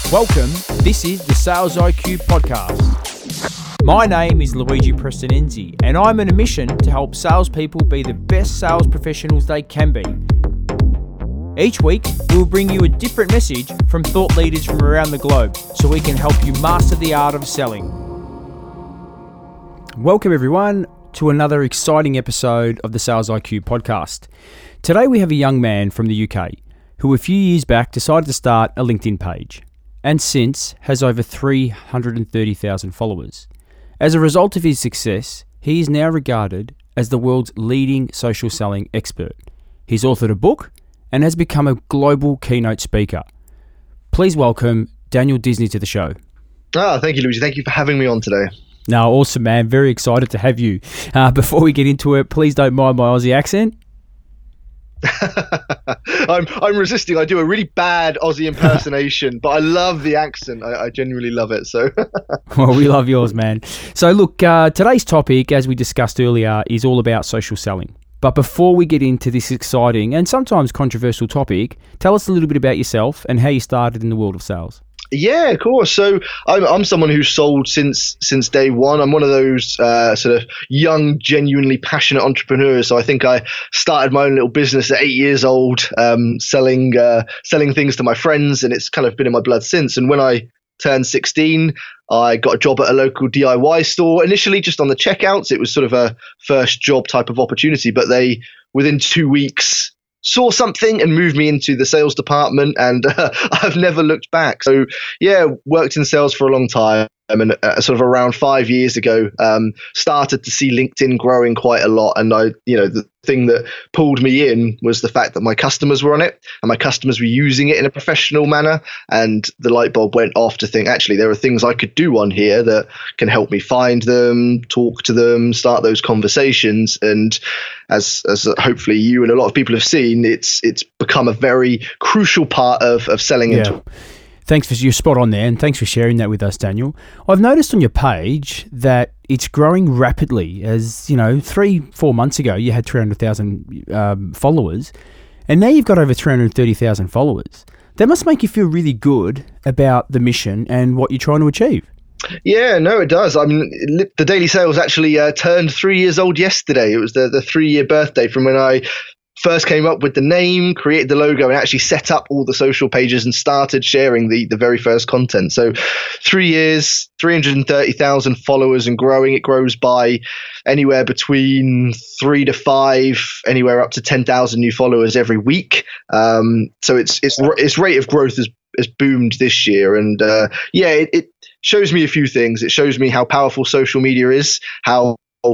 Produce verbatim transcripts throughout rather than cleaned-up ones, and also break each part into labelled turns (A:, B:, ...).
A: Welcome, this is the Sales I Q Podcast. My name is Luigi Prestonenzi, and I'm on a mission to help salespeople be the best sales professionals they can be. Each week, we'll bring you a different message from thought leaders from around the globe, so we can help you master the art of selling. Welcome everyone to another exciting episode of the Sales I Q Podcast. Today we have a young man from the U K who a few years back decided to start a LinkedIn page, and since has over three hundred thirty thousand followers. As a result of his success, he is now regarded as the world's leading social selling expert. He's authored a book and has become a global keynote speaker. Please welcome Daniel Disney to the show.
B: Ah, thank you, Luigi. Thank you for having me on today.
A: No, awesome, man. Very excited to have you. Uh, before we get into it, please don't mind my Aussie accent.
B: I'm I'm resisting. I do a really bad Aussie impersonation, but I love the accent. I, I genuinely love it. So,
A: well, we love yours, man. So, look, uh, today's topic, as we discussed earlier, is all about social selling. But before we get into this exciting and sometimes controversial topic, tell us a little bit about yourself and how you started in the world of sales.
B: Yeah, of course. So I'm I'm someone who's sold since since day one. I'm one of those uh, sort of young, genuinely passionate entrepreneurs. So I think I started my own little business at eight years old, um, selling uh, selling things to my friends, and it's kind of been in my blood since. And when I turned sixteen, I got a job at a local D I Y store. Initially, just on the checkouts, it was sort of a first job type of opportunity. But they, within two weeks, saw something and moved me into the sales department, and uh, I've never looked back. So yeah, worked in sales for a long time, and uh, sort of around five years ago, um, started to see LinkedIn growing quite a lot. And I, you know, the thing that pulled me in was the fact that my customers were on it, and my customers were using it in a professional manner. And the light bulb went off to think, actually, there are things I could do on here that can help me find them, talk to them, start those conversations. And as as hopefully you and a lot of people have seen, it's it's become a very crucial part of of selling.
A: Yeah.
B: Into
A: Thanks for you're spot on there, and thanks for sharing that with us, Daniel. I've noticed on your page that it's growing rapidly. As you know, three, four months ago, you had three hundred thousand um, followers, and now you've got over three hundred thirty thousand followers. That must make you feel really good about the mission and what you're trying to achieve.
B: Yeah, no, it does. I mean, the Daily Sales actually uh, turned three years old yesterday. It was the the three year birthday from when I first came up with the name, created the logo, and actually set up all the social pages and started sharing the, the very first content. So three years, three hundred thirty thousand followers and growing. It grows by anywhere between three to five, anywhere up to ten thousand new followers every week. Um, so it's it's its rate of growth has, has boomed this year. And uh, yeah, it, it shows me a few things. It shows me how powerful social media is, how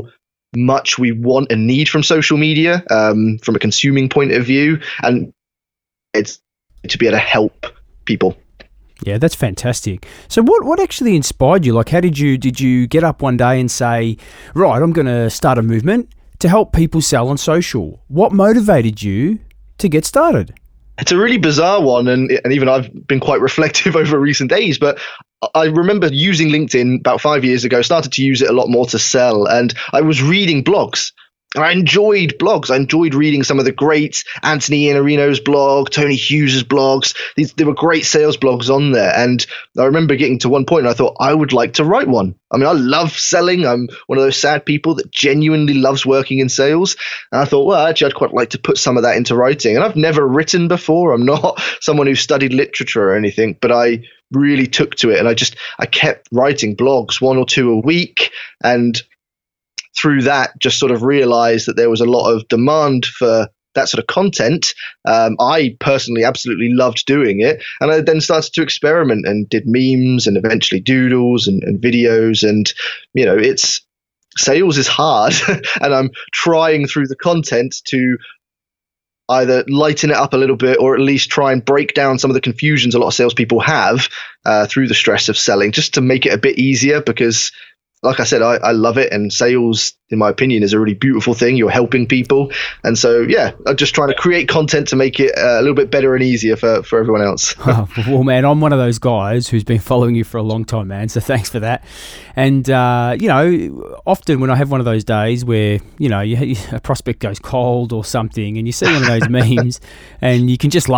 B: much we want and need from social media um, from a consuming point of view, and it's to be able to help people.
A: Yeah, that's fantastic. So what what actually inspired you? Like, how did you did you get up one day and say, right, I'm going to start a movement to help people sell on social? What motivated you to get started?
B: It's a really bizarre one, and and even I've been quite reflective over recent days, but I remember using LinkedIn about five years ago, started to use it a lot more to sell, and I was reading blogs. And I enjoyed blogs. I enjoyed reading some of the great Anthony Iannarino's blog, Tony Hughes's blogs. These, there were great sales blogs on there. And I remember getting to one point and I thought, I would like to write one. I mean, I love selling. I'm one of those sad people that genuinely loves working in sales. And I thought, well, actually, I'd quite like to put some of that into writing. And I've never written before. I'm not someone who studied literature or anything, but I really took to it. And I just, I kept writing blogs, one or two a week. And through that, just sort of realized that there was a lot of demand for that sort of content. Um, I personally absolutely loved doing it. And I then started to experiment and did memes and eventually doodles and, and videos. And, you know, it's sales is hard. And I'm trying through the content to either lighten it up a little bit or at least try and break down some of the confusions a lot of salespeople have uh, through the stress of selling, just to make it a bit easier. Because like I said, I, I love it, and sales, in my opinion, is a really beautiful thing. You're helping people. And so, yeah, I'm just trying to create content to make it uh, a little bit better and easier for, for everyone else.
A: Oh, well, man, I'm one of those guys who's been following you for a long time, man. So thanks for that. And, uh, you know, often when I have one of those days where, you know, you, a prospect goes cold or something and you see one of those memes and you can just laugh.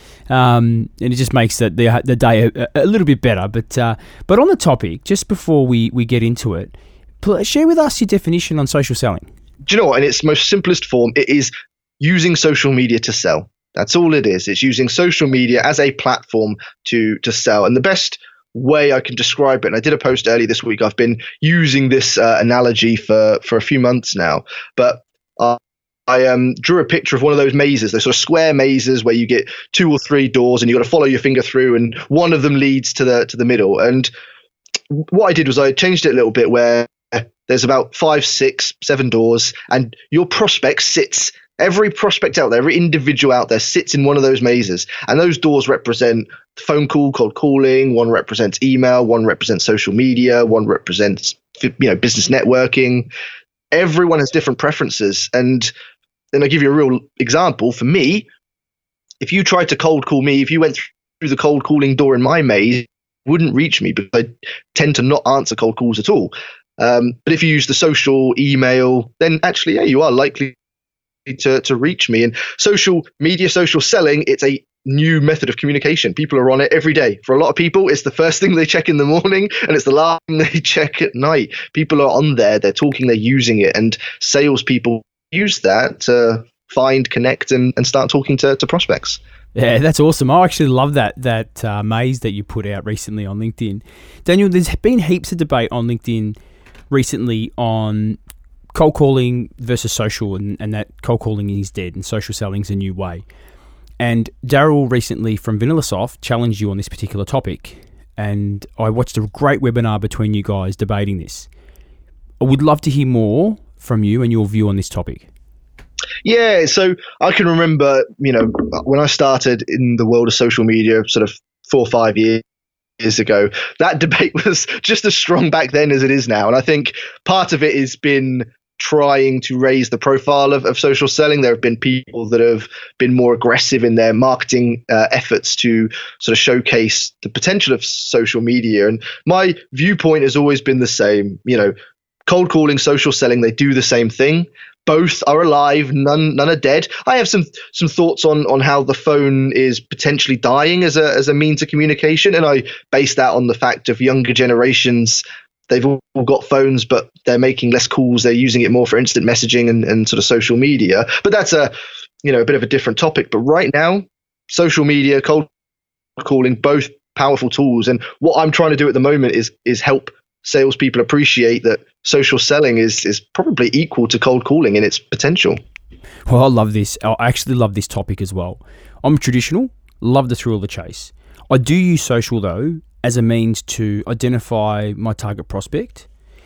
A: um, and it just makes the the, the day a, a little bit better. But uh, but on the topic, just before we, we get into it, pl- share with us your definition on social selling.
B: Do you know what? In its most simplest form, it is using social media to sell. That's all it is. It's using social media as a platform to to sell. And the best way I can describe it, and I did a post earlier this week, I've been using this uh, analogy for, for a few months now, but uh, I um, drew a picture of one of those mazes, those sort of square mazes where you get two or three doors and you've got to follow your finger through, and one of them leads to the to the middle. And what I did was I changed it a little bit where there's about five, six, seven doors, and your prospect sits, every prospect out there, every individual out there sits in one of those mazes. And those doors represent phone call, cold calling, one represents email, one represents social media, one represents, you know, business networking. Everyone has different preferences. And then I'll give you a real example. For me, if you tried to cold call me, if you went through the cold calling door in my maze, you wouldn't reach me because I tend to not answer cold calls at all. Um, but if you use the social email, then actually, yeah, you are likely to, to reach me. And social media, social selling, it's a new method of communication. People are on it every day. For a lot of people, it's the first thing they check in the morning and it's the last thing they check at night. People are on there, they're talking, they're using it, and salespeople use that to find, connect, and, and start talking to, to prospects.
A: Yeah, that's awesome. I actually love that that uh, maze that you put out recently on LinkedIn. Daniel, there's been heaps of debate on LinkedIn recently on cold calling versus social, and, and that cold calling is dead and social selling is a new way. And Daryl recently from VanillaSoft challenged you on this particular topic, and I watched a great webinar between you guys debating this. I would love to hear more from you and your view on this topic.
B: Yeah, so I can remember, you know, when I started in the world of social media sort of four or five years years ago, that debate was just as strong back then as it is now. And I think part of it has been trying to raise the profile of, of social selling. There have been people that have been more aggressive in their marketing uh, efforts to sort of showcase the potential of social media. And my viewpoint has always been the same. You know, cold calling, social selling, they do the same thing. Both are alive, none none are dead. I have some some thoughts on on how the phone is potentially dying as a as a means of communication, and I base that on the fact of younger generations. They've all got phones, but they're making less calls. They're using it more for instant messaging and, and sort of social media. But that's a you know a bit of a different topic. But right now, social media, cold calling, both powerful tools. And what I'm trying to do at the moment is is help salespeople appreciate that social selling is is probably equal to cold calling in its potential.
A: Well, I love this. I actually love this topic as well. I'm traditional, love the thrill of the chase. I do use social though as a means to identify my target prospect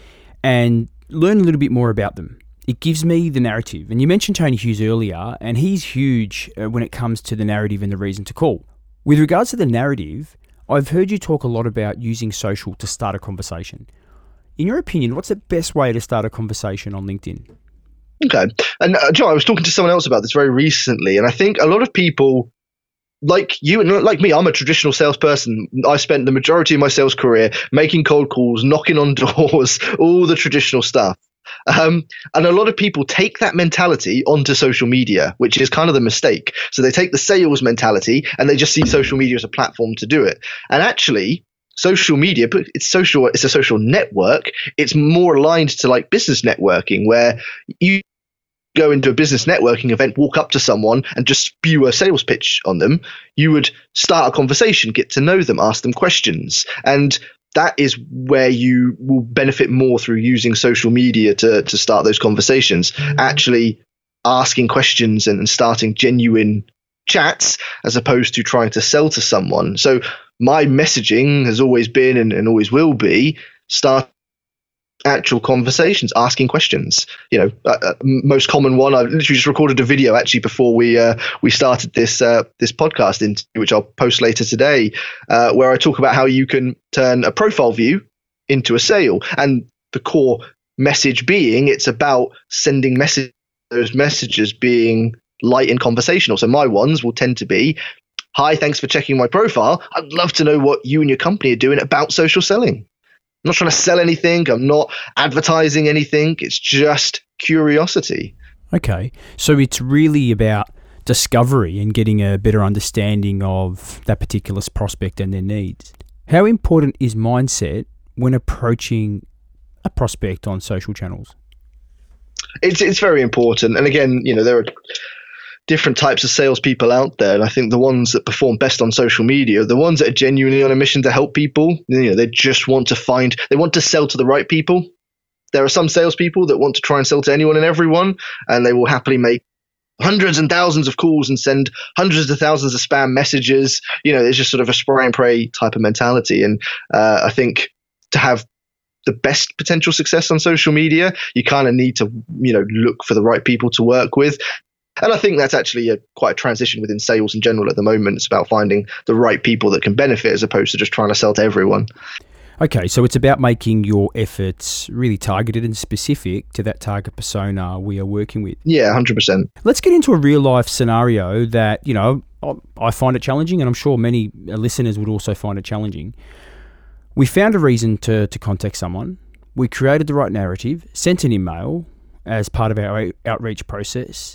A: and learn a little bit more about them. It gives me the narrative. And you mentioned Tony Hughes earlier, and he's huge when it comes to the narrative and the reason to call. With regards to the narrative, I've heard you talk a lot about using social to start a conversation. In your opinion, what's the best way to start a conversation on LinkedIn?
B: Okay. And uh, Joe, I was talking to someone else about this very recently, and I think a lot of people, like you and like me, I'm a traditional salesperson. I spent the majority of my sales career making cold calls, knocking on doors, all the traditional stuff. Um, and a lot of people take that mentality onto social media, which is kind of the mistake. So they take the sales mentality and they just see social media as a platform to do it. And actually, social media, but it's social, it's a social network. It's more aligned to like business networking, where you go into a business networking event, walk up to someone and just spew a sales pitch on them. You would start a conversation, get to know them, ask them questions. And that is where you will benefit more through using social media to, to start those conversations, actually asking questions and, and starting genuine chats as opposed to trying to sell to someone. So my messaging has always been and, and always will be start actual conversations, asking questions. You know, uh, most common one, I literally just recorded a video actually before we uh, we started this uh, this podcast, in which I'll post later today, uh, where I talk about how you can turn a profile view into a sale, and the core message being it's about sending messages, those messages being light and conversational. So my ones will tend to be, hi, thanks for checking my profile. I'd love to know what you and your company are doing about social selling. I'm not trying to sell anything. I'm not advertising anything. It's just curiosity.
A: Okay. So it's really about discovery and getting a better understanding of that particular prospect and their needs. How important is mindset when approaching a prospect on social channels?
B: It's it's very important. And again, you know, there are different types of salespeople out there. And I think the ones that perform best on social media are the ones that are genuinely on a mission to help people. You know, they just want to find, they want to sell to the right people. There are some salespeople that want to try and sell to anyone and everyone, and they will happily make hundreds and thousands of calls and send hundreds of thousands of spam messages. You know, it's just sort of a spray and pray type of mentality. And uh, I think to have the best potential success on social media, you kind of need to, you know, look for the right people to work with. And I think that's actually a quite a transition within sales in general at the moment. It's about finding the right people that can benefit as opposed to just trying to sell to everyone.
A: Okay, so it's about making your efforts really targeted and specific to that target persona we are working with.
B: Yeah, one hundred percent.
A: Let's get into a real life scenario that, you know, I find it challenging, and I'm sure many listeners would also find it challenging. We found a reason to, to contact someone. We created the right narrative, sent an email as part of our outreach process.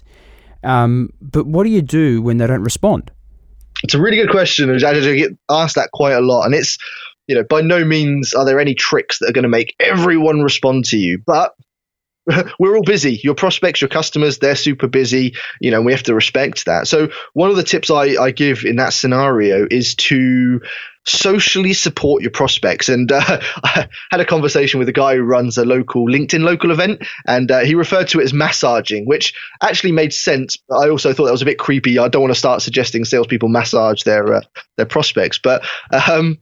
A: Um, but what do you do when they don't respond?
B: It's a really good question. I get asked that quite a lot. And it's, you know, by no means are there any tricks that are going to make everyone respond to you. But we're all busy. Your prospects, your customers, they're super busy, you know, and we have to respect that. So one of the tips I, I give in that scenario is to socially support your prospects. And uh, I had a conversation with a guy who runs a local LinkedIn local event, and uh, he referred to it as massaging, which actually made sense. But I also thought that was a bit creepy. I don't want to start suggesting salespeople massage their uh, their prospects, but um,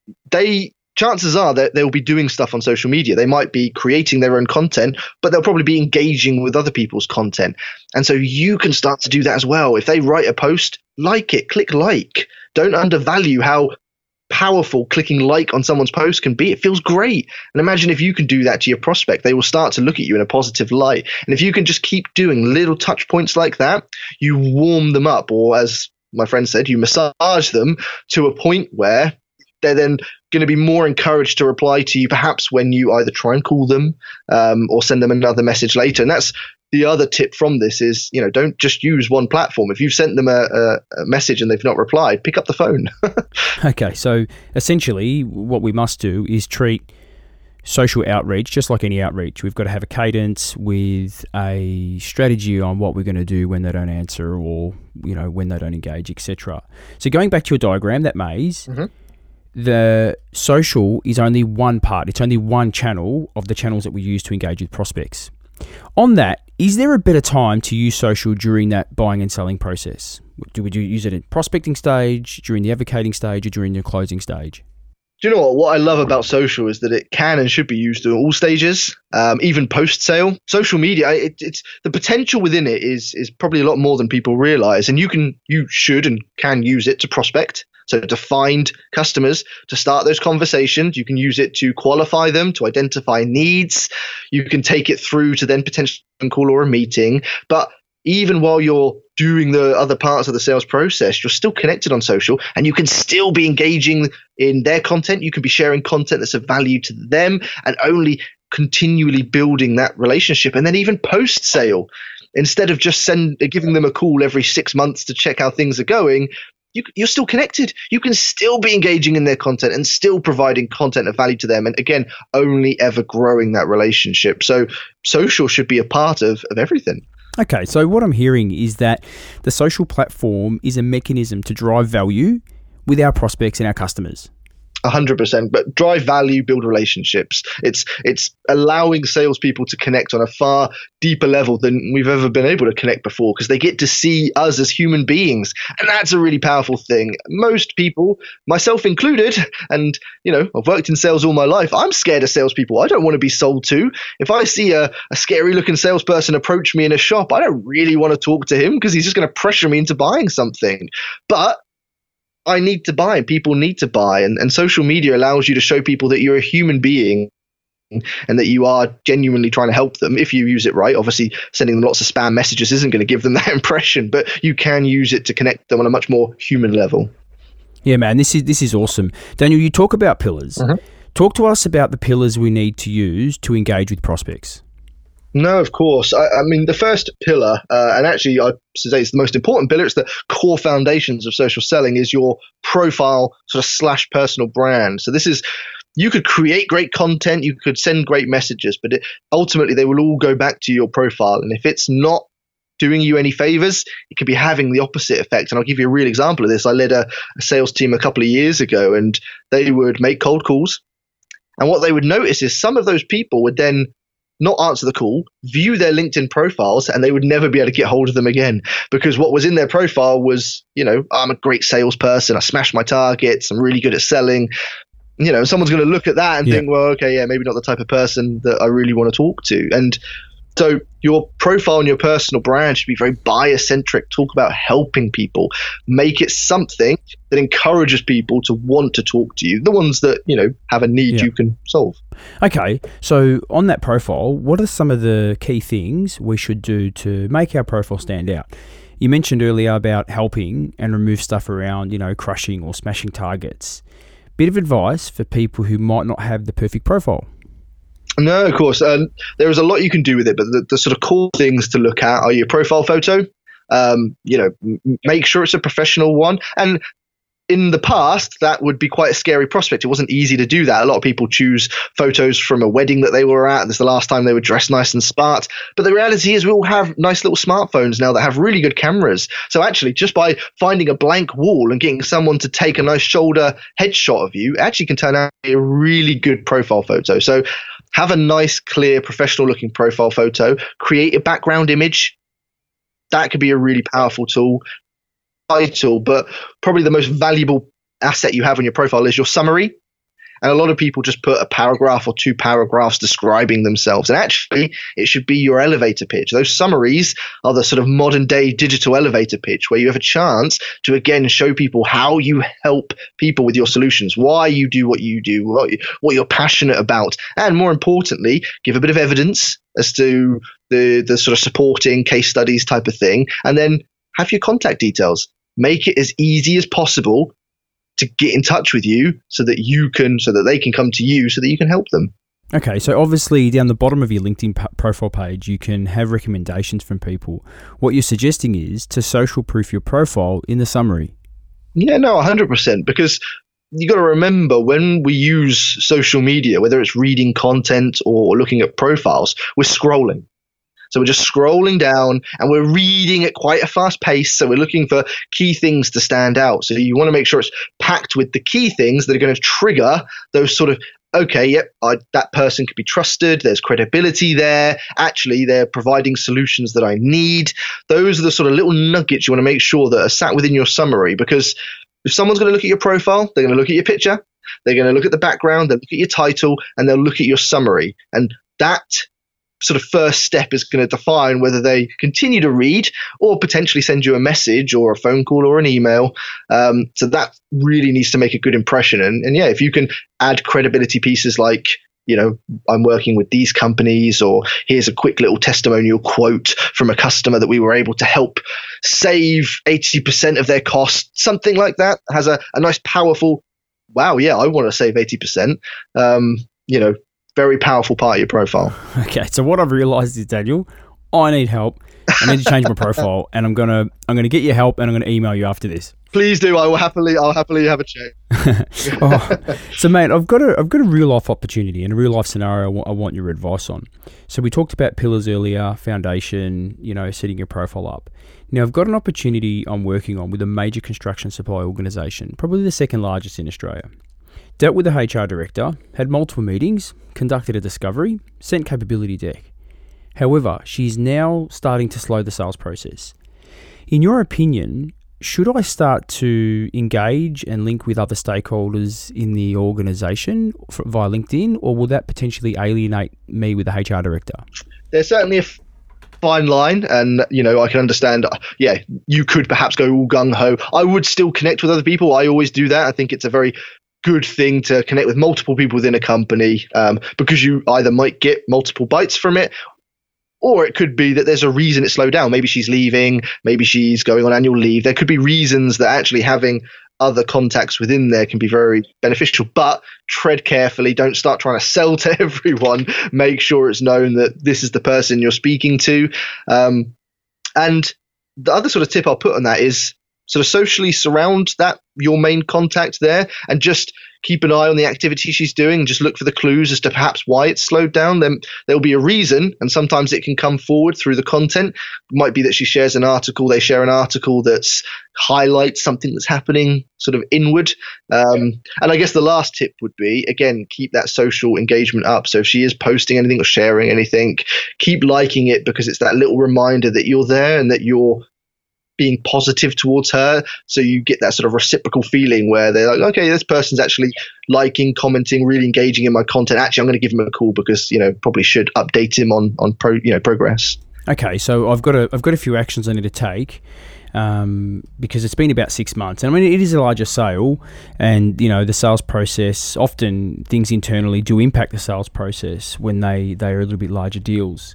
B: they chances are that they'll be doing stuff on social media. They might be creating their own content, but they'll probably be engaging with other people's content. And so you can start to do that as well. If they write a post, like it, click like. Don't undervalue how powerful clicking like on someone's post can be. It feels great. And imagine if you can do that to your prospect, they will start to look at you in a positive light. And if you can just keep doing little touch points like that, you warm them up, or as my friend said, you massage them to a point where they're then going to be more encouraged to reply to you, perhaps when you either try and call them um, or send them another message later. And that's the other tip from this is, you know, don't just use one platform. If you've sent them a, a, a message and they've not replied, pick up the phone.
A: Okay, so essentially what we must do is treat social outreach just like any outreach. We've got to have a cadence with a strategy on what we're going to do when they don't answer, or, you know, when they don't engage, et cetera. So going back to your diagram, that maze, mm-hmm. the social is only one part. It's only one channel of the channels that we use to engage with prospects. On that, is there a better time to use social during that buying and selling process? Do we do use it at prospecting stage, during the advocating stage, or during the closing stage?
B: Do you know what? What I love about social is that it can and should be used at all stages, um, even post-sale. Social media, it, it's the potential within it is is probably a lot more than people realize, and you can, you should and can use it to prospect. So to find customers, to start those conversations. You can use it to qualify them, to identify needs. You can take it through to then potentially a phone call or a meeting. But even while you're doing the other parts of the sales process, you're still connected on social, and you can still be engaging in their content. You can be sharing content that's of value to them, and only continually building that relationship. And then even post-sale, instead of just send, giving them a call every six months to check how things are going, You, you're still connected. You can still be engaging in their content and still providing content of value to them. And again, only ever growing that relationship. So social should be a part of, of everything.
A: Okay, so what I'm hearing is that the social platform is a mechanism to drive value with our prospects and our customers.
B: one hundred percent, but drive value, build relationships. It's it's allowing salespeople to connect on a far deeper level than we've ever been able to connect before, because they get to see us as human beings, and that's a really powerful thing. Most people, myself included, and you know, I've worked in sales all my life, I'm scared of salespeople. I don't want to be sold to. If I see a, a scary-looking salesperson approach me in a shop, I don't really want to talk to him because he's just going to pressure me into buying something. But I need to buy, and people need to buy. And, and social media allows you to show people that you're a human being and that you are genuinely trying to help them if you use it right. Obviously, sending them lots of spam messages isn't going to give them that impression, but you can use it to connect them on a much more human level.
A: Yeah, man, this is this is awesome. Daniel, you talk about pillars. Mm-hmm. Talk to us about the pillars we need to use to engage with prospects.
B: No, of course. I, I mean, the first pillar, uh, and actually I'd say it's the most important pillar, it's the core foundations of social selling, is your profile sort of slash personal brand. So this is, you could create great content, you could send great messages, but it, ultimately they will all go back to your profile. And if it's not doing you any favors, it could be having the opposite effect. And I'll give you a real example of this. I led a, a sales team a couple of years ago, and they would make cold calls. And what they would notice is some of those people would then not answer the call, view their LinkedIn profiles, and they would never be able to get hold of them again, because what was in their profile was, you know, I'm a great salesperson, I smashed my targets, I'm really good at selling. You know, someone's going to look at that and yeah. think, well, okay, yeah, maybe not the type of person that I really want to talk to. And so your profile and your personal brand should be very buyer-centric. Talk about helping people. Make it something that encourages people to want to talk to you. The ones that, you know, have a need yeah. you can solve.
A: Okay, so on that profile, what are some of the key things we should do to make our profile stand out? You mentioned earlier about helping and remove stuff around, you know, crushing or smashing targets. Bit of advice for people who might not have the perfect profile.
B: No, of course. Um, there is a lot you can do with it, but the, the sort of cool things to look at are your profile photo. Um, you know, m- make sure it's a professional one. And in the past, that would be quite a scary prospect. It wasn't easy to do that. A lot of people choose photos from a wedding that they were at. This is the last time they were dressed nice and smart. But the reality is we all have nice little smartphones now that have really good cameras. So actually, just by finding a blank wall and getting someone to take a nice shoulder headshot of you, actually can turn out to be a really good profile photo. So have a nice, clear, professional-looking profile photo. Create a background image. That could be a really powerful tool. Title, but probably the most valuable asset you have on your profile is your summary. And a lot of people just put a paragraph or two paragraphs describing themselves. And actually, it should be your elevator pitch. Those summaries are the sort of modern day digital elevator pitch, where you have a chance to, again, show people how you help people with your solutions, why you do what you do, what, what you're passionate about. And more importantly, give a bit of evidence as to the, the sort of supporting case studies type of thing. And then have your contact details. Make it as easy as possible to get in touch with you so that you can, so that they can come to you so that you can help them.
A: Okay, so obviously down the bottom of your LinkedIn p- profile page, you can have recommendations from people. What you're suggesting is to social proof your profile in the summary.
B: Yeah, no, one hundred percent. Because you got to remember, when we use social media, whether it's reading content or looking at profiles, we're scrolling. So we're just scrolling down and we're reading at quite a fast pace. So we're looking for key things to stand out. So you want to make sure it's packed with the key things that are going to trigger those sort of, okay, yep, I, that person could be trusted. There's credibility there. Actually, they're providing solutions that I need. Those are the sort of little nuggets you want to make sure that are sat within your summary, because if someone's going to look at your profile, they're going to look at your picture, they're going to look at the background, they'll look at your title, and they'll look at your summary. And that sort of first step is going to define whether they continue to read or potentially send you a message or a phone call or an email. Um, so that really needs to make a good impression. And, and yeah, if you can add credibility pieces like, you know, I'm working with these companies, or here's a quick little testimonial quote from a customer that we were able to help save eighty percent of their cost, something like that has a, a nice, powerful, wow, yeah, I want to save eighty percent, um, you know, very powerful part of your profile.
A: Okay, so what I've realized is, Daniel, I need help. I need to change my profile, and I'm gonna I'm gonna get your help, and I'm gonna email you after this.
B: Please do. I will happily I'll happily have a chat.
A: Oh, so, mate, I've got a I've got a real life opportunity and a real life scenario I want, I want your advice on. So we talked about pillars earlier, foundation, you know, setting your profile up. Now I've got an opportunity I'm working on with a major construction supply organisation, probably the second largest in Australia. Dealt with the H R director, had multiple meetings, conducted a discovery, sent capability deck. However, she's now starting to slow the sales process. In your opinion, should I start to engage and link with other stakeholders in the organisation via LinkedIn, or will that potentially alienate me with the H R director?
B: There's certainly a fine line, and you know, I can understand, yeah, you could perhaps go all gung-ho. I would still connect with other people. I always do that. I think it's a very good thing to connect with multiple people within a company, um, because you either might get multiple bites from it, or it could be that there's a reason it slowed down. Maybe she's leaving, maybe she's going on annual leave. There could be reasons that actually having other contacts within there can be very beneficial, but tread carefully. Don't start trying to sell to everyone. Make sure it's known that this is the person you're speaking to. Um, and the other sort of tip I'll put on that is sort of socially surround that your main contact there, and just keep an eye on the activity she's doing. Just look for the clues as to perhaps why it's slowed down. Then there'll be a reason, and sometimes it can come forward through the content. It might be that she shares an article, they share an article that's highlights something that's happening sort of inward. Um, and I guess the last tip would be, again, keep that social engagement up. So if she is posting anything or sharing anything, keep liking it, because it's that little reminder that you're there and that you're being positive towards her. So you get that sort of reciprocal feeling where they're like, okay, this person's actually liking, commenting, really engaging in my content. Actually, I'm going to give him a call because, you know, probably should update him on, on pro, you know, progress.
A: Okay. So I've got a, I've got a few actions I need to take, um, because it's been about six months. And I mean, it is a larger sale, and, you know, the sales process, often things internally do impact the sales process when they, they are a little bit larger deals.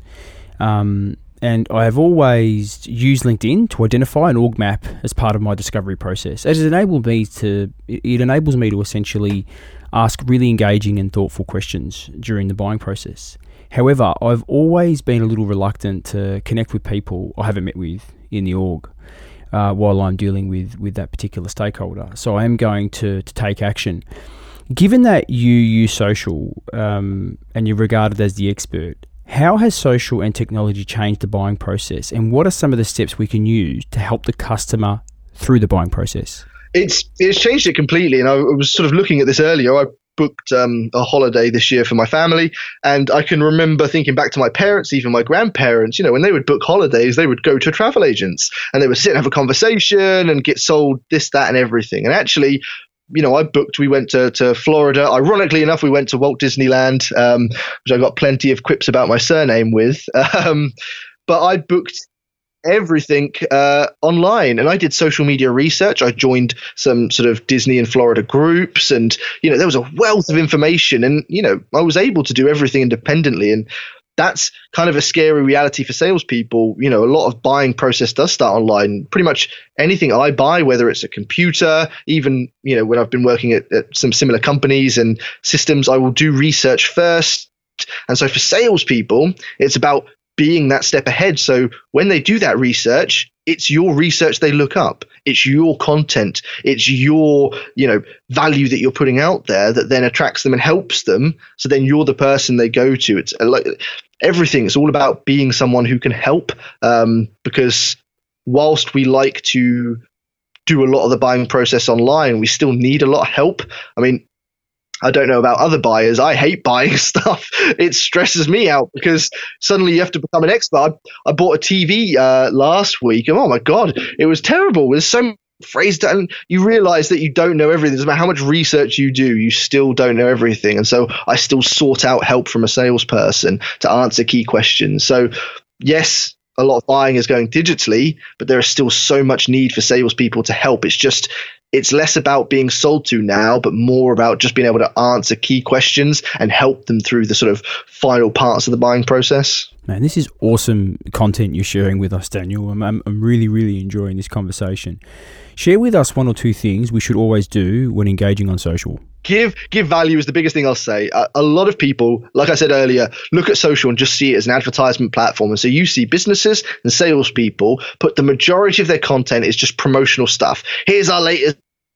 A: Um, And I have always used LinkedIn to identify an org map as part of my discovery process, as it enables me to, it enables me to essentially ask really engaging and thoughtful questions during the buying process. However, I've always been a little reluctant to connect with people I haven't met with in the org uh, while I'm dealing with, with that particular stakeholder. So I am going to, to take action. Given that you use social um, and you're regarded as the expert, how has social and technology changed the buying process, and what are some of the steps we can use to help the customer through the buying process?
B: It's it's changed it completely, and I was sort of looking at this earlier. I booked um, a holiday this year for my family, and I can remember thinking back to my parents, even my grandparents, you know, when they would book holidays, they would go to travel agents and they would sit and have a conversation and get sold this, that, and everything. And actually, you know, I booked, we went to, to Florida. Ironically enough, we went to Walt Disneyland, um, which I got plenty of quips about my surname with. Um, but I booked everything uh, online, and I did social media research. I joined some sort of Disney and Florida groups, and, you know, there was a wealth of information, and, you know, I was able to do everything independently. And that's kind of a scary reality for salespeople. You know, a lot of buying process does start online. Pretty much anything I buy, whether it's a computer, even, you know, when I've been working at, at some similar companies and systems, I will do research first. And so for salespeople, it's about being that step ahead. So when they do that research, it's your research they look up. It's your content. It's your, you know, value that you're putting out there that then attracts them and helps them. So then you're the person they go to. It's like everything. It's all about being someone who can help. Um, because whilst we like to do a lot of the buying process online, we still need a lot of help. I mean, I don't know about other buyers. I hate buying stuff. It stresses me out because suddenly you have to become an expert. I, I bought a T V uh, last week, and oh my God, it was terrible. There's so many phrases, and you realize that you don't know everything. No matter how much research you do, you still don't know everything. And so I still sought out help from a salesperson to answer key questions. So yes, a lot of buying is going digitally, but there is still so much need for salespeople to help. It's just, it's less about being sold to now, but more about just being able to answer key questions and help them through the sort of final parts of the buying process.
A: Man, this is awesome content you're sharing with us, Daniel. I'm, I'm, I'm really, really enjoying this conversation. Share with us one or two things we should always do when engaging on social.
B: Give give value is the biggest thing I'll say. A, a lot of people, like I said earlier, look at social and just see it as an advertisement platform. And so you see businesses and salespeople put the majority of their content is just promotional stuff. Here's our latest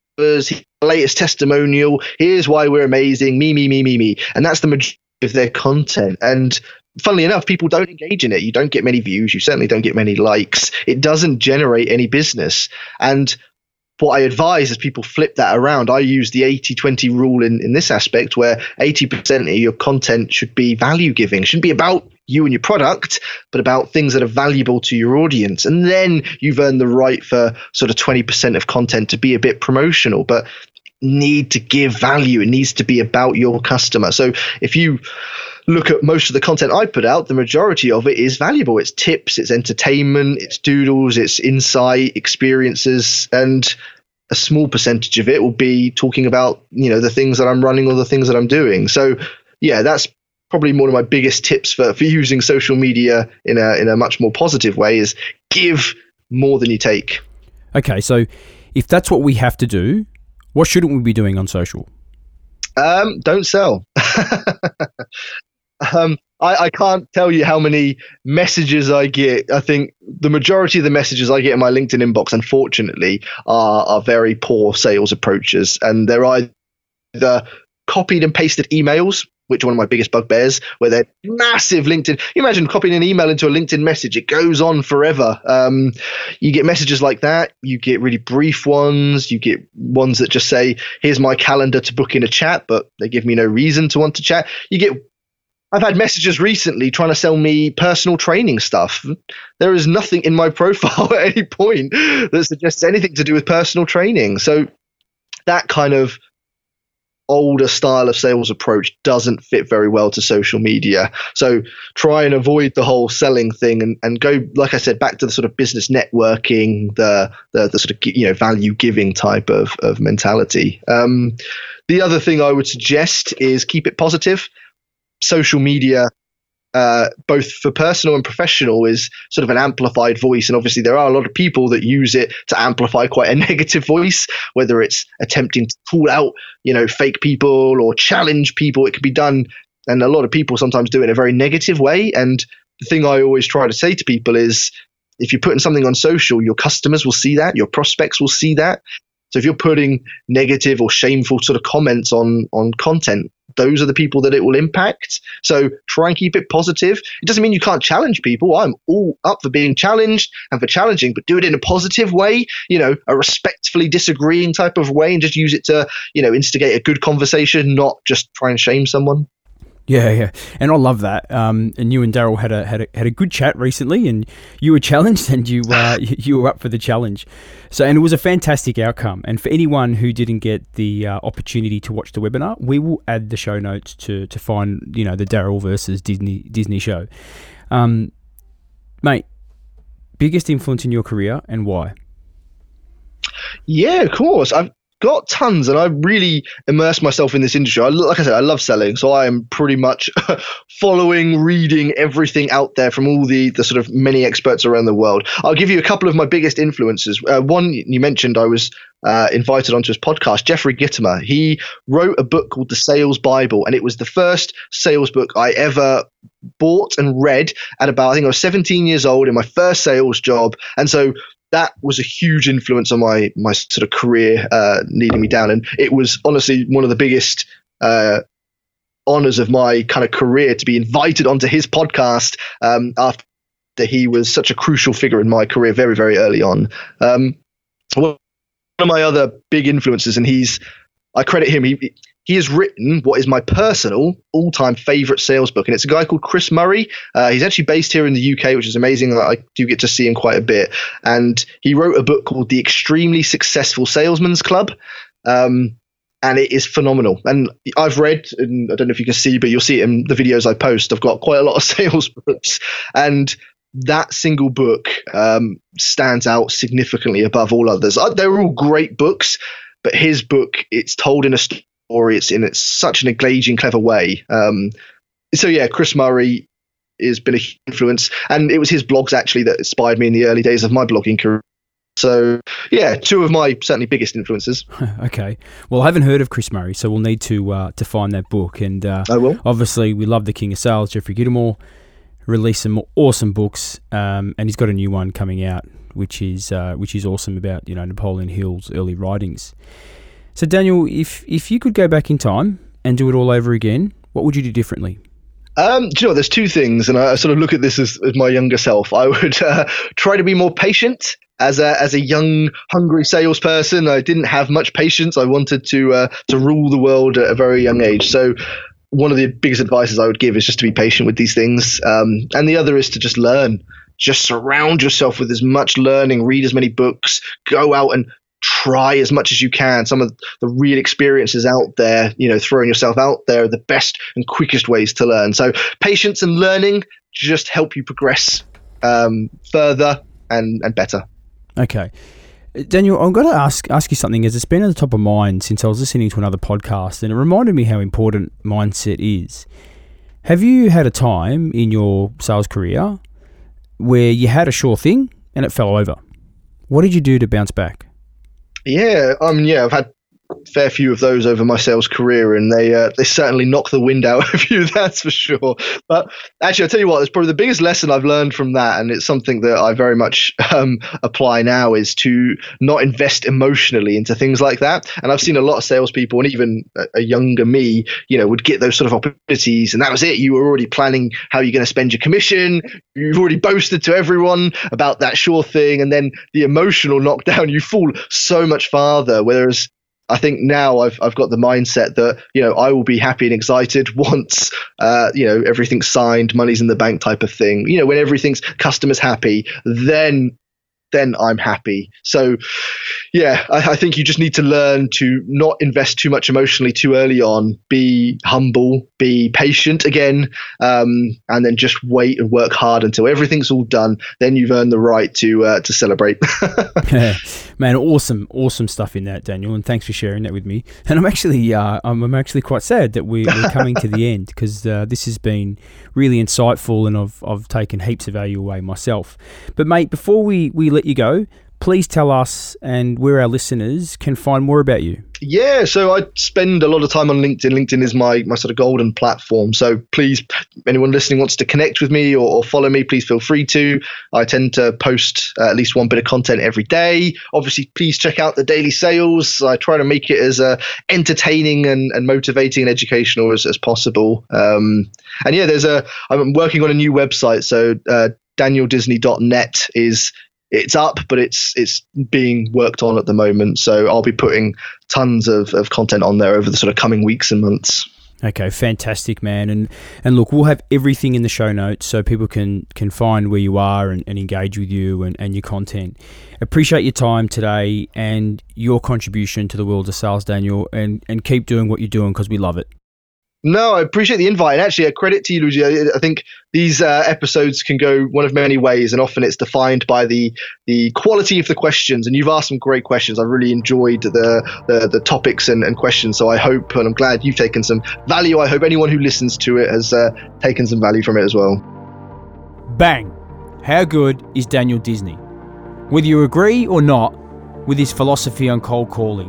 B: latest testimonial. Here's why we're amazing. Me, me, me, me, me. And that's the majority of their content. And funnily enough, people don't engage in it. You don't get many views. You certainly don't get many likes. It doesn't generate any business. And what I advise is people flip that around. I use the eighty twenty rule in, in this aspect, where eighty percent of your content should be value giving. It shouldn't be about you and your product, but about things that are valuable to your audience. And then you've earned the right for sort of twenty percent of content to be a bit promotional, but need to give value. It needs to be about your customer. So if you look at most of the content I put out, the majority of it is valuable. It's tips, it's entertainment, it's doodles, it's insight, experiences, and a small percentage of it will be talking about, you know, the things that I'm running or the things that I'm doing. So yeah, that's probably one of my biggest tips for, for using social media in a in a much more positive way, is give more than you take.
A: Okay, so if that's what we have to do What shouldn't we be doing on social?
B: Um, don't sell. um, I, I can't tell you how many messages I get. I think the majority of the messages I get in my LinkedIn inbox, unfortunately, are, are very poor sales approaches. And they're either copied and pasted emails, which are one of my biggest bugbears, where they're massive LinkedIn. You imagine copying an email into a LinkedIn message. It goes on forever. Um, you get messages like that. You get really brief ones. You get ones that just say, here's my calendar to book in a chat, but they give me no reason to want to chat. You get I've had messages recently trying to sell me personal training stuff. There is nothing in my profile at any point that suggests anything to do with personal training. So that kind of older style of sales approach doesn't fit very well to social media. So try and avoid the whole selling thing and, and go, like I said, back to the sort of business networking, the the, the sort of, you know, value giving type of, of mentality. Um, the other thing I would suggest is keep it positive. Social media, uh, both for personal and professional, is sort of an amplified voice. And obviously there are a lot of people that use it to amplify quite a negative voice, whether it's attempting to call out, you know, fake people or challenge people. It can be done. And a lot of people sometimes do it in a very negative way. And the thing I always try to say to people is, if you're putting something on social, your customers will see that, your prospects will see that. So if you're putting negative or shameful sort of comments on, on content, those are the people that it will impact. So try and keep it positive. It doesn't mean you can't challenge people. I'm all up for being challenged and for challenging, but do it in a positive way, you know, a respectfully disagreeing type of way, and just use it to, you know, instigate a good conversation, not just try and shame someone.
A: Yeah, yeah, and I love that. Um, and you and Daryl had a had a had a good chat recently, and you were challenged, and you uh, you were up for the challenge. So, and it was a fantastic outcome. And for anyone who didn't get the uh, opportunity to watch the webinar, we will add the show notes to to find, you know, the Daryl versus Disney Disney show. Um, mate, biggest influence in your career and why?
B: Yeah, of course. I've got tons, and I really immersed myself in this industry. I, like I said, I love selling, so I am pretty much following, reading everything out there from all the the sort of many experts around the world. I'll give you a couple of my biggest influences. Uh, one, you mentioned I was uh, invited onto his podcast, Jeffrey Gitomer. He wrote a book called The Sales Bible, and it was the first sales book I ever bought and read at about, I think I was seventeen years old in my first sales job. And so that was a huge influence on my my sort of career, uh, leading me down. And it was honestly one of the biggest uh, honors of my kind of career to be invited onto his podcast um, after he was such a crucial figure in my career very, very early on. Um, one of my other big influences, and he's, I credit him, he, he has written what is my personal all-time favorite sales book, and it's a guy called Chris Murray. Uh, he's actually based here in the U K, which is amazing. I do get to see him quite a bit. And he wrote a book called The Extremely Successful Salesman's Club. Um, and it is phenomenal. And I've read, and I don't know if you can see, but you'll see it in the videos I post, I've got quite a lot of sales books. And that single book um, stands out significantly above all others. They're all great books, but his book, it's told in a story. Or it's in it's such an engaging, clever way. Um, so yeah, Chris Murray has been a huge influence, and it was his blogs actually that inspired me in the early days of my blogging career. So yeah, two of my certainly biggest influences.
A: Okay, well, I haven't heard of Chris Murray, so we'll need to uh, to find that book. And uh,
B: I will.
A: Obviously, we love the King of Sales, Jeffrey Gitomer, released some awesome books, um, and he's got a new one coming out, which is uh, which is awesome about, you know, Napoleon Hill's early writings. So, Daniel, if if you could go back in time and do it all over again, what would you do differently?
B: Um, do you know, there's two things, and I sort of look at this as, as my younger self. I would uh, try to be more patient as a as a young, hungry salesperson. I didn't have much patience. I wanted to uh, to rule the world at a very young age. So one of the biggest advices I would give is just to be patient with these things. Um, and the other is to just learn. Just surround yourself with as much learning, read as many books, go out and try as much as you can. Some of the real experiences out there, you know, throwing yourself out there are the best and quickest ways to learn. So patience and learning just help you progress um, further and, and better.
A: Okay. Daniel, I've got to ask ask you something, as it's been at the top of mind since I was listening to another podcast, and it reminded me how important mindset is. Have you had a time in your sales career where you had a sure thing and it fell over? What did you do to bounce back?
B: Yeah, um, yeah, I've had fair few of those over my sales career, and they uh, they certainly knock the wind out of you, that's for sure. But actually, I'll tell you what, it's probably the biggest lesson I've learned from that, and it's something that I very much um, apply now, is to not invest emotionally into things like that. And I've seen a lot of salespeople, and even a, a younger me, you know, would get those sort of opportunities, and that was it. You were already planning how you're going to spend your commission. You've already boasted to everyone about that sure thing, and then the emotional knockdown, you fall so much farther. Whereas I think now I've I've got the mindset that, you know, I will be happy and excited once uh, you know, everything's signed, money's in the bank type of thing. You know, when everything's customers happy, then then I'm happy. So yeah, I, I think you just need to learn to not invest too much emotionally too early on. Be humble, be patient again, um, and then just wait and work hard until everything's all done. Then you've earned the right to uh, to celebrate.
A: Man, awesome, awesome stuff in that, Daniel, and thanks for sharing that with me. And I'm actually, uh, I'm, I'm actually quite sad that we, we're coming to the end, because uh, this has been really insightful, and I've I've taken heaps of value away myself. But mate, before we, we let you go, please tell us and where our listeners can find more about you.
B: Yeah, so I spend a lot of time on LinkedIn. LinkedIn is my my sort of golden platform. So please, anyone listening wants to connect with me or, or follow me, please feel free to. I tend to post uh, at least one bit of content every day. Obviously, please check out the daily sales. I try to make it as uh, entertaining and, and motivating and educational as, as possible. Um, and yeah, there's a I'm working on a new website. So uh, daniel disney dot net is It's up, but it's it's being worked on at the moment. So I'll be putting tons of, of content on there over the sort of coming weeks and months.
A: Okay, fantastic, man. And and look, we'll have everything in the show notes so people can, can find where you are and, and engage with you and, and your content. Appreciate your time today and your contribution to the world of sales, Daniel, and, and keep doing what you're doing, because we love it.
B: No, I appreciate the invite. And actually, a credit to you, Luigi. I, I think these uh, episodes can go one of many ways, and often it's defined by the the quality of the questions. And you've asked some great questions. I really enjoyed the the, the topics and, and questions. So I hope, and I'm glad you've taken some value. I hope anyone who listens to it has uh, taken some value from it as well.
A: Bang! How good is Daniel Disney? Whether you agree or not with his philosophy on cold calling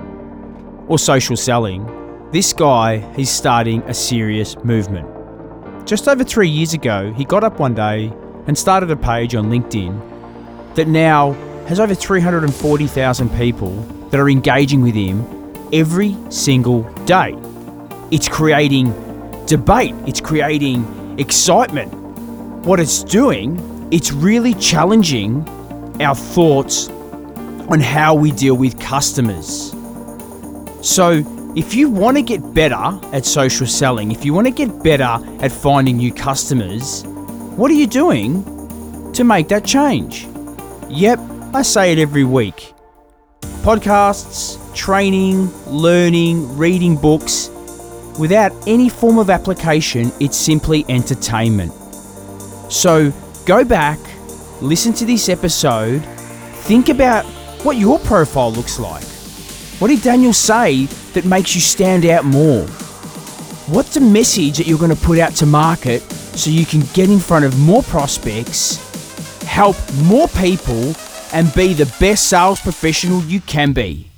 A: or social selling, this guy is starting a serious movement. Just over three years ago, he got up one day and started a page on LinkedIn that now has over three hundred forty thousand people that are engaging with him every single day. It's creating debate. It's creating excitement. What it's doing, it's really challenging our thoughts on how we deal with customers. So, if you want to get better at social selling, if you want to get better at finding new customers, what are you doing to make that change? Yep, I say it every week. Podcasts, training, learning, reading books. Without any form of application, it's simply entertainment. So go back, listen to this episode, think about what your profile looks like. What did Daniel say that makes you stand out more? What's the message that you're going to put out to market so you can get in front of more prospects, help more people, and be the best sales professional you can be?